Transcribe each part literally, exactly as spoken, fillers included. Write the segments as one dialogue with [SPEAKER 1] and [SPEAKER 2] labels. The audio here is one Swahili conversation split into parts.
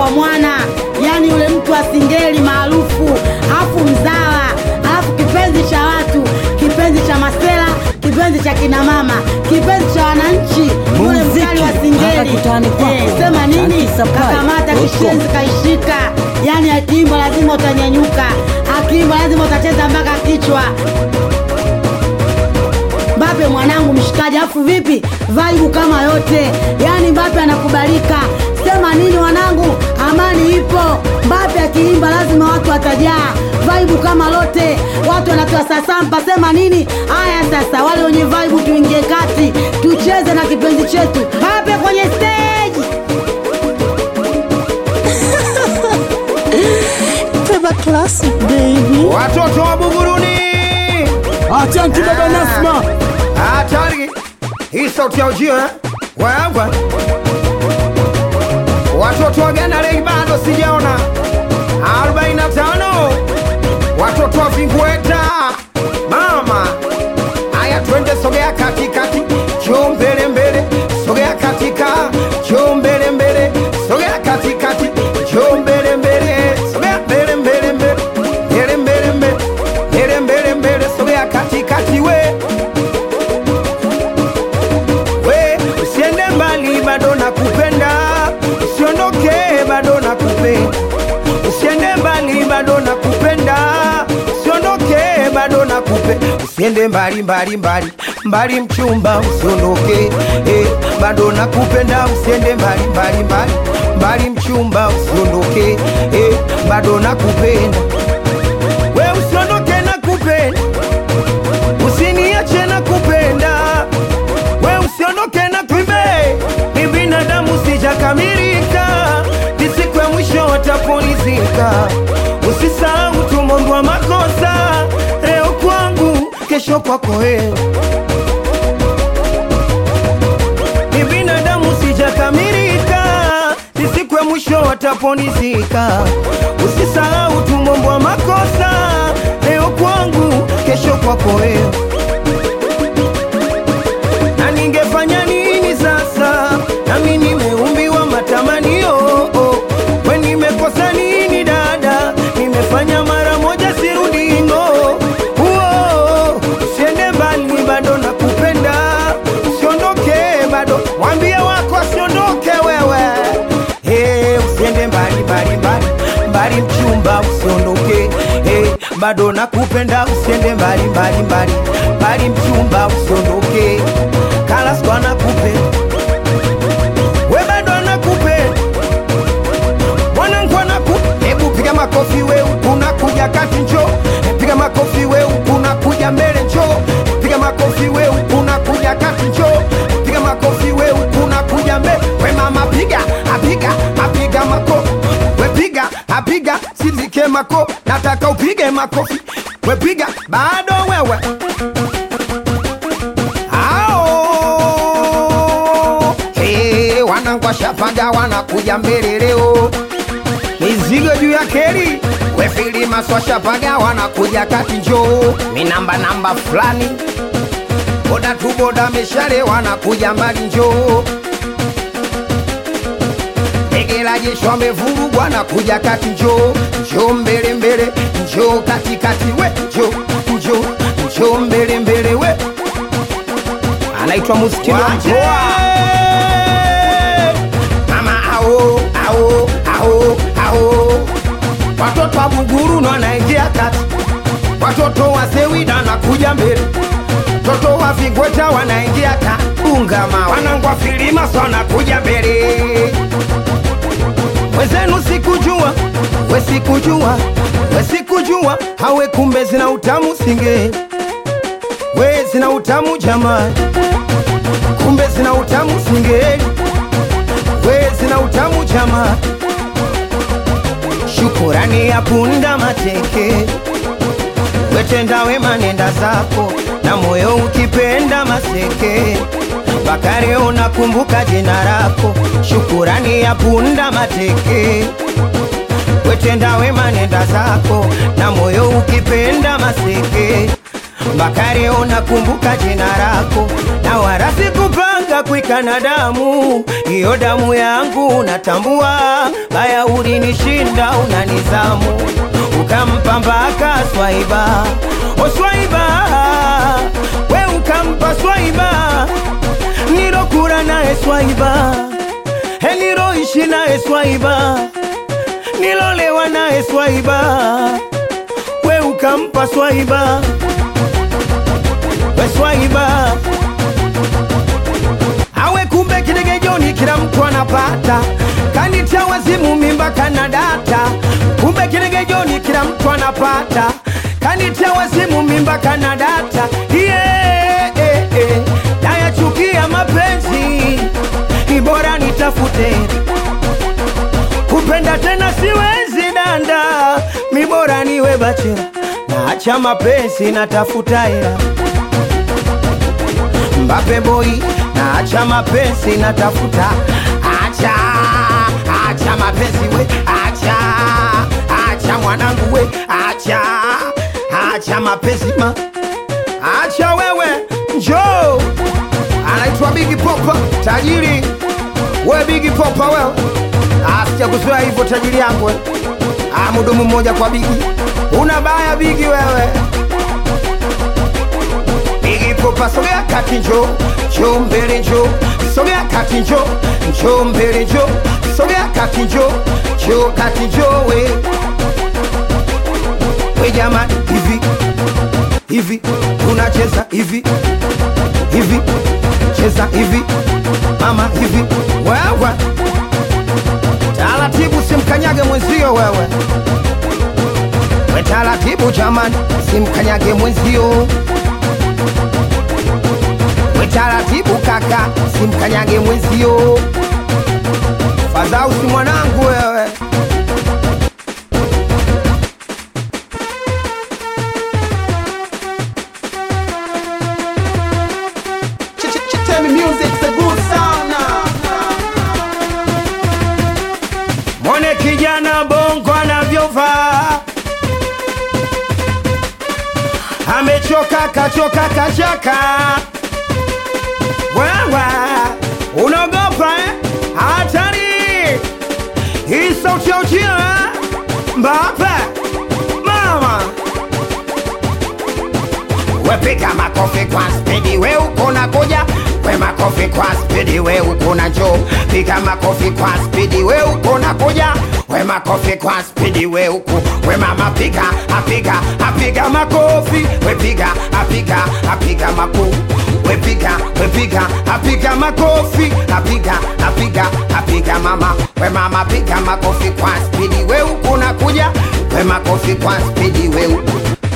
[SPEAKER 1] wa mwana, yani yule mtu wa singeli maarufu, afu mzawa, alafu kipenzi cha watu, kipenzi cha masela, kipenzi cha kina mama, kipenzi cha wananchi, yule mkali wa singeli. Eh, sema nini? Kakamata kishenzi kaishika, yani akiimba lazima utanyanyuka, akiimba lazima utacheza mpaka kichwa. Mbappe mwanangu mshikaji, afu vipi vibe kama yote, yani Mbappe anakubalika. Sema nini wanangu, amani ipo. Mbappe akiimba lazima watu watajaa, vibe kama lote, watu wanatoa sasampa. Sema nini? Haya sasa, wale wenye vibe tuingie kati, tucheze na kipenzi chetu Mbappe kwenye stage.
[SPEAKER 2] Peba classic baby.
[SPEAKER 3] Watoto wa Buguruni,
[SPEAKER 4] Asante baba Nasma.
[SPEAKER 3] hatari hii sauti ya ujio eh? Wewe watoto wa Gana leo bado sijaona arobaini na tano, watoto wa Vingweta mama. Haya twende, sogea katikati, njoo mbele mbele, sogea katika, njoo mbele mbele, sogea katikati, njoo mbele mbele, sogea mbele mbele mbele, mbele mbele mbele, mbele mbele mbele, sogea katikati we. We usiende mbali, bado nakupenda, usiondoke, bado nakupenda, usiende mbali, bado nakupenda, usiondoke, bado nakupenda, usiende mbali mbali mbali mbali mchumba, usiondoke, eh, bado nakupenda, usiende mbali mbali mbali mbali mchumba, usiondoke, eh, bado nakupenda, we usiondoke, nakupenda, usiniache, nakupenda, we usiondoke, nakupenda, ni binadamu sijakamilika, ni siku ya mwisho wataponizika, usisahau tumondwa makosa, leo kwangu kesho kwako wewe, ni binadamu sijakamilika, ni siku ya mwisho wataponizika, usisahau tumondwa makosa, leo kwangu kesho kwako wewe. Na ningefanya nini sasa, nami nimeumbiwa matamanio, we nimekosa nini dada, nimefanya mara moja sirudi ngo. Uo, usiende mbali, bado nakupenda, usiondoke, bado mwambie wako usiondoke wewe, hey, usiende mbali mbali mbali mbali mchumba, usiondoke, hey, bado nakupenda, usiende mbali mbali mbali mbali mchumba, usiondoke, Kalasko anakupenda, we bado anakupenda, mwanangu anakupenda. Hebu piga makofi we, unakuja kati njoo, piga makofi we, unakuja mbele njoo, piga makofi we, unakuja kati njoo, piga makofi we, unakuja mbele. We mama piga, apiga, apiga makofi, we piga, apiga, sizike mako, nataka upige makofi, we piga, bado wewe. Hey, wanangwa shapaga wanakuja mbele leo, mizigo juu ya keri, we filima swa shapaga wanakuja kati njoo, minamba namba fulani, boda tu boda meshale wanakuja mbali njoo, egela jesho amevurugwa wanakuja kati njoo, njoo mbele mbele, njoo kati kati we, njoo njoo njoo mbele mbele we. Anaitwa Muskino Mpoa mama, ao ao ao ao, watoto wa Buguruni wanaingia kati, watoto wa Sewida nakuja mbele, watoto wa Vingweta wanaingia kati, Bungama wanangwa filima sana kuja mbele. Wezenu sikujua, we sikujua, we sikujua, hawe kumbe zina utamu singe, we zina utamu jamani, kumbe zina utamu singeli, we zina utamu jamani. Shukurani ya punda mateke, wetenda wema nenda zako, na moyo ukipenda maseke, Bakari unakumbuka jina lako. Shukurani ya punda mateke, wetenda wema nenda zako, na moyo ukipenda maseke, Bakari unakumbuka jina lako, na wala sikupanga kuika na damu, hiyo damu yangu natambua. Baya ulinishinda una nizamu, ukampa mpaka Swaiba. O Swaiba, we ukampa Swaiba, nilokula naye Swaiba, he niloishi naye Swaiba, nilolewa naye Swaiba, we ukampa Swaiba. We Swaiba, awe kumbe kidegejoni kila mtu anapata, kanitia wazimu mimba kana data. Kumbe kidegejoni kila mtu anapata, kanitia wazimu mimba kana data. Yeah, eh, eh. Nayachukia mapenzi, ni bora nitafute. Kupenda tena siwezi danda, mi bora niwe bachela. Naacha mapenzi natafuta hela. Mbappe boy, naacha mapenzi natafuta. Acha, acha mapenzi we, acha, acha mwanangu we, acha, acha mapenzi ma, acha wewe, njoo. Anaitwa Biggie Popa, tajiri. We Biggie Popa wewe, asija kuzoea hivyo tajiri yangu we. Ah, mudumu mmoja kwa Biggie, una baya Biggie wewe. Biggie Popa sogea kati njoo, njoo mbele njoo, sogea kati njoo, njoo mbele njoo, sogea kati njoo, njoo kati njoo we. We jamani, hivi hivi unacheza hivi hivi, cheza hivi mama hivi wewe. Taratibu simkanyage mwenzio wewe, we taratibu jamani, simkanyage mwenzio. We taratibu kaka, simkanyage mwenzio. Fadhau si mwanangu wewe. Mwone kijana bongo anavyovaa, amechoka kachoka kachaka. Wewe unaogopa eh? Hatari hii sauti ya ujio Mbappe mama. We piga makofi kwa spidi we uko na kuja, we makofi kwa spidi we uko na njoo. Piga makofi kwa spidi we uko na kuja, we makofi kwa spidi we uko. We mama piga, apiga, apiga makofi. We piga, apiga, apiga makofi. We piga, we piga, apiga makofi. Apiga, apiga, apiga mama. We mama piga makofi kwa spidi we uko na kuja, we makofi kwa spidi we uko.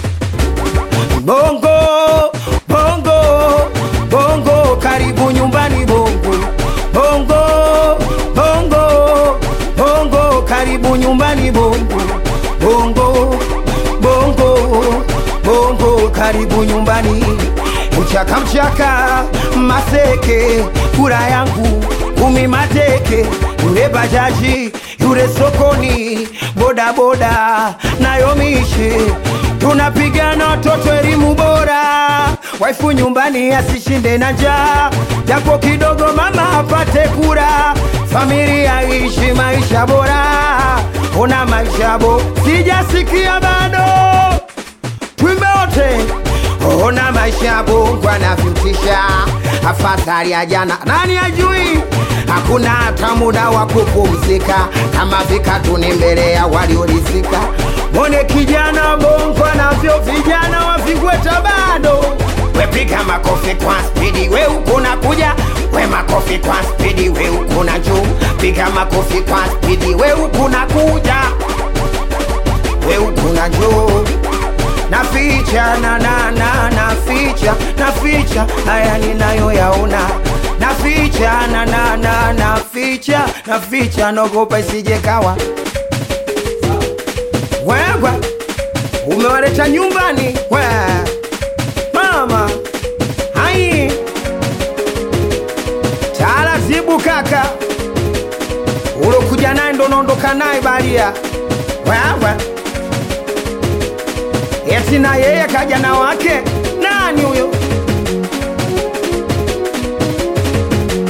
[SPEAKER 3] Bongo, bongo, bongo, karibu nyumbani bongo. Bongo, bongo, bongo, karibu nyumbani bongo. Bongo, bongo, bongo, karibu nyumbani. Mchaka mchaka, maseke, kura yangu, kumi mateke. Yule bajaji, yule sokoni, boda boda, nayo mishe. Tunapigana watoto elimu bora, waifu nyumbani asishinde na njaa, japo kidogo mama apate kura, familia ishi maisha bora. Una maisha bo, sijasikia bado, tuimbe wote. Ona maisha bo kwa nafutisha, afadhali ya jana nani ajui. Hakuna hata muda wa kupumzika, kama vikatu ni mbele ya waliorizika. Mwone kijana bongo anavyo vijana wavigweta bado. We piga makofi kwa spidi we uko na kuja, we makofi kwa spidi we uko na juu. Piga makofi kwa spidi we uko na kuja, we uko na juu. Na ficha na na na na ficha, na ficha haya ninayo yaona. Na ficha na na na na ficha, na ficha nogopa isije kawa. Wewe umewaleta nyumbani we mama, hai taratibu kaka, ulokuja naye ndo naondoka naye baria. Wewe eti na yeye kaja na wake nani huyo?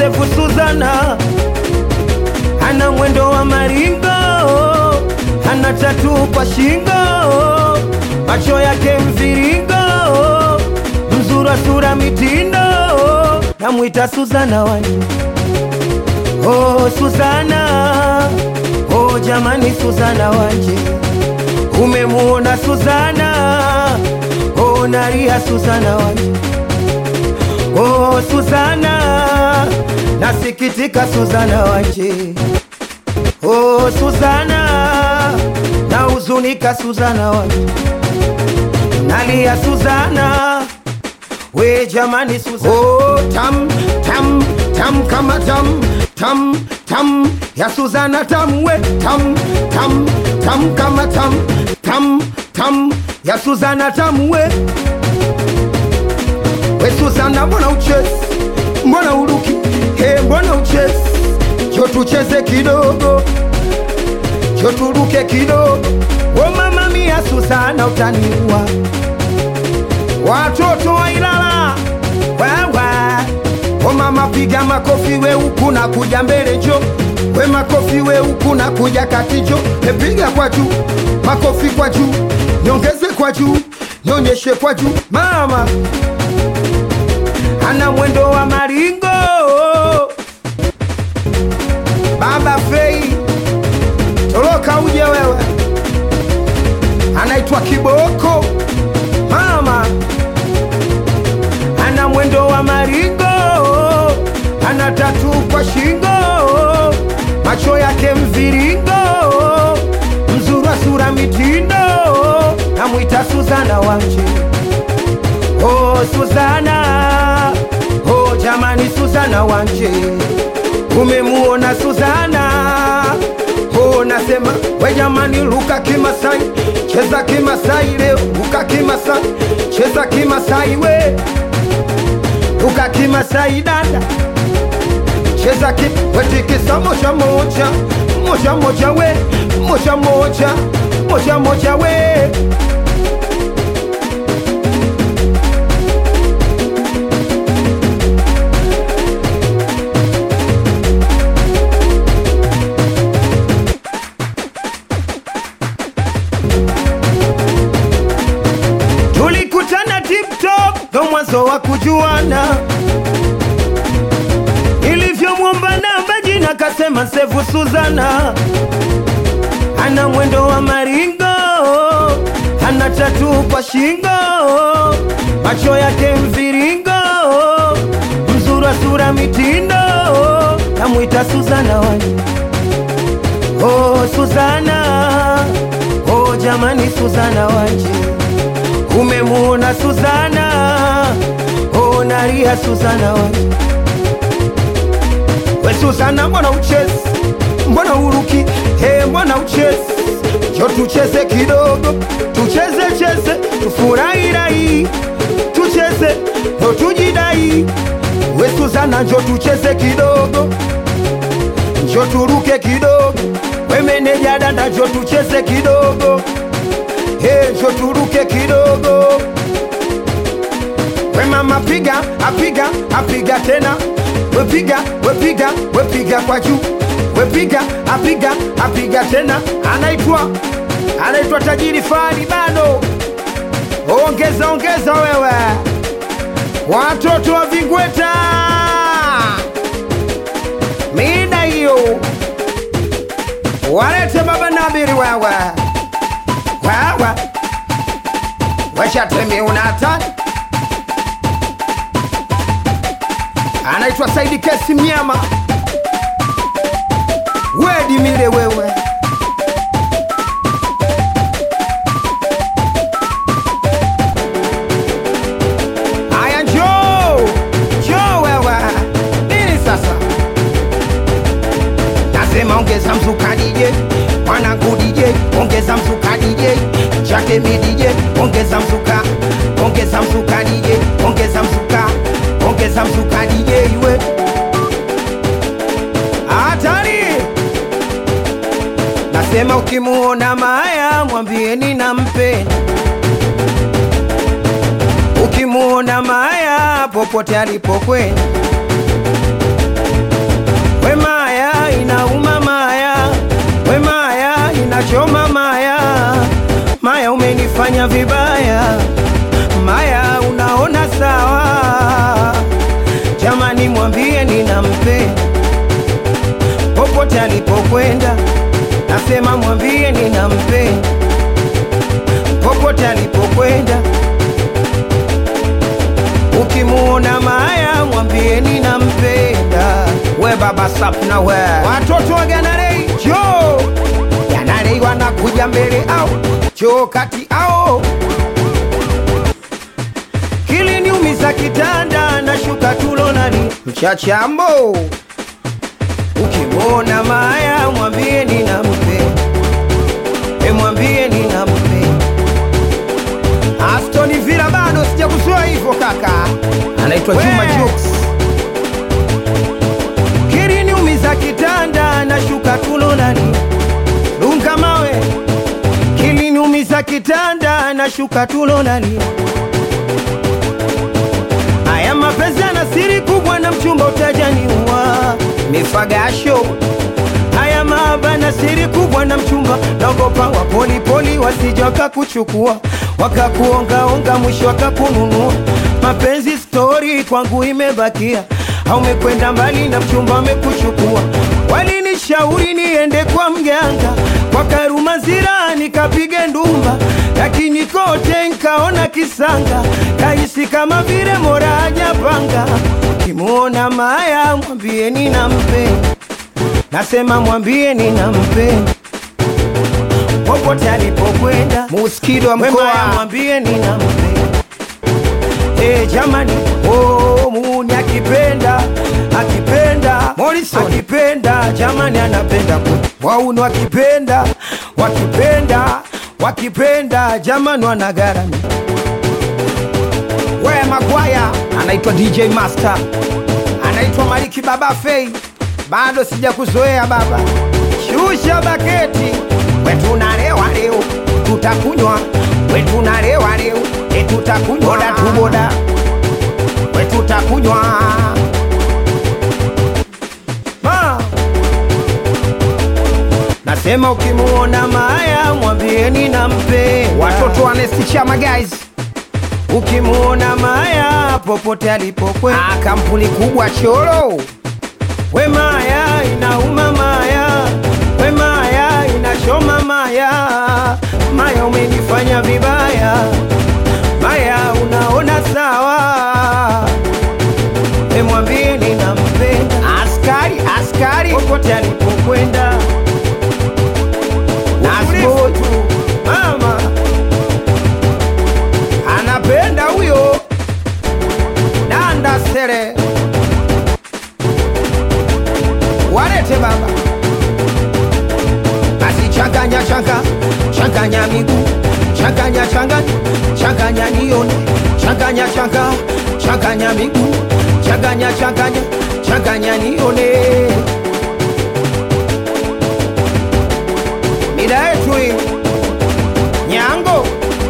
[SPEAKER 3] Sefu Suzana, ana mwendo wa maringo, ana tatu kwa shingo, macho yake mviringo, mzura sura mitindo, namuita Suzana wanje. Oh Suzana, oh jamani Suzana wanje, umemuona Suzana, oh naria Suzana wanje. Oh Suzana, nasikitika Suzana wanje. Oh Suzana, nahuzunika Suzana wanje. Nalia Suzana, we jamani Suzana. Oh tam tam tam kama tam tam tam ya Suzana tam we tam tam tam kama tam tam tam ya Suzana tam we. We Suzana mbona uchezi, mbona uruki, he mbona uchezi, jo tucheze kidogo, jo turuke kidogo. Oh mama mia Suzana utaniua, watoto wa Ilala wewe. Oh mama piga makofi we huku na kuja mbele jo, we makofi we huku na kuja kati jo. He piga kwa juu, makofi kwa juu, nyongeze kwa juu, nyonyeshe kwa juu. Mama ana mwendo wa maringo, Baba Fei toroka uje wewe, anaitwa Kiboko. Mama ana mwendo wa maringo, ana tatu kwa shingo, macho yake mviringo, mzura sura mitindo, namuita Suzana wanje. Oh Suzana, oh jamani Suzana wanje, umemuona Suzana, oh nasema we jamani luka kimasai, cheza kimasai leo, luka kimasai, cheza kimasai we, luka kimasai dada, cheza ki, wetikisa moja moja, moja moja we, moja moja, moja moja we. Ndo mwanzo wa kujuana, ilivyomwomba namba jina kasema Sefu Suzana. Ana mwendo wa maringo, ana tatu kwa shingo, macho yake mviringo, mzura sura mitindo, namuita Suzana wanje. Oh Suzana, oh jamani Suzana wanje, umemuona Suzana, oh naria Suzana wanje. We Suzana mbona uchezi, mbona uruki, he mbona uchezi, jo tucheze kidogo, tucheze cheze, tufurahi rai, tucheze, no tujidai. We Suzana jo tucheze kidogo, jo turuke kidogo, we meneja dada jo tucheze kidogo, hey, jo turuke kidogo. We mama piga, apiga, apiga tena, we piga, we piga, we piga kwa juu, we piga, apiga, apiga tena. Anaitwa, anaitwa Tajiri Fani bado. Ongeza, ongeza wewe, watoto wa Vingweta, mida hiyo, walete Baba Nabiri wewe, wewe, weshatemi unatani. Anaitwa Saidi Kesi Mnyama, wedi mile wewe. Aya njoo, njoo wewe. Nini sasa? Nasema ongeza mzuka D J, mwanangu D J, ongeza mzuka D J, chake mi D J, ongeza mzuka, ongeza mzuka D J, ongeza mzuka, ongeza mzuka D J we. Hatari. Nasema ukimuona Maya mwambieni nampenda, ukimuona Maya popote alipokwenda. nasema mwambie ninampenda popote alipokwenda. Ukimuona Maya mwambie ninampenda. We baba Sapna we, watoto wa Ganarei jo, Ganarei wanakuja mbele au jo kati ao. Kiliniumiza kitanda na shuka tulonani mchachambo. Ukimuona Maya mwambie ninampenda, e mwambie ninampenda. Aston Villa bado sijakuzoea hivyo kaka, anaitwa Juma Jokes. Kiliniumiza kitanda na shuka tulonani dunga mawe. Kiliniumiza kitanda na shuka tulonani. Haya mapenzi yana siri kubwa na mchumba utajaniua mifagasho. Haya mahaba na siri kubwa na mchumba naogopa wa poli poli wasije wakakuchukua wakakuongaonga mwisho wakakununua. Mapenzi story kwangu imebakia, haumekwenda mbali na mchumba amekuchukua. Walinishauri niende kwa mganga kwa Karumazira nikapige ndumba, lakini kote nkaona kisanga, kahisi kama vile Mola hajapanga. Kimuona Maya mwambie ninampenda, nasema mwambie ninampenda popote alipokwenda. Muskido wa mkoa mwambie ninampenda. Eh jamani, oh muni akipenda, akipenda Morrison akipenda, jamani anapenda kwa wauno akipenda, wakipenda, wakipenda jamani wanagarami. We Magwaya anaitwa D J Master, anaitwa Maliki Baba Fei, bado sijakuzoea baba. Shusha baketi, we tunalewa leo, tutakunywa. We tunalewa leo, e tutakunywa. Boda tu boda, we tutakunywa. Ma nasema ukimuona Maya mwambie ninampenda. Watoto wa Nesti Chama guys, ukimuona Maya popote alipokwenda. Ah, kampuni kubwa choro. We Maya inauma Maya, we Maya inachoma Maya. Maya umenifanya vibaya, Maya unaona sawa. E mwambie ninampenda. Askari, askari popote alipokwenda. Nasbotu mama anapenda huyo Danda Sere. Warete baba, basi changanya changa, changanya miguu, changanya changa, changanya nione, changanya changa, changanya miguu, changanya changanya, changanya nione. Mida yetu hii Nyango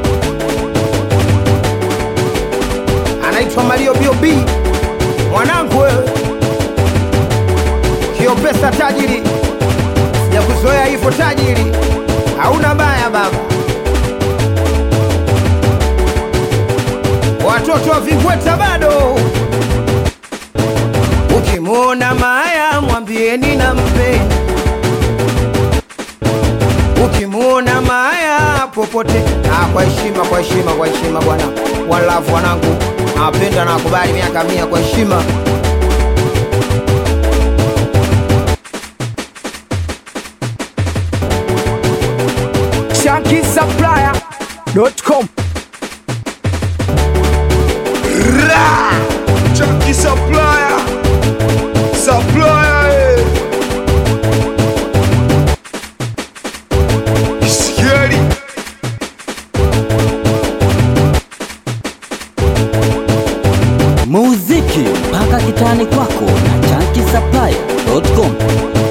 [SPEAKER 3] anaitwa Mario B O B, mwanangu wewe kio pesa tajiri, sijakuzoea hivyo tajiri, hauna baya baba. Watoto wa Vingweta bado, ukimuona Maya mwambie ninampenda. Ukimuona Maya popote, ah, kwa heshima, kwa heshima, kwa heshima bwana. Walafu wanangu, napenda na kubali miaka mia kwa heshima.
[SPEAKER 4] Shanky Supplier dot com.
[SPEAKER 5] Ra! Shanky Supplier, Supplier, eh. Scary.
[SPEAKER 6] Muziki mpaka kitani kwako na Shanky Supplier dot com.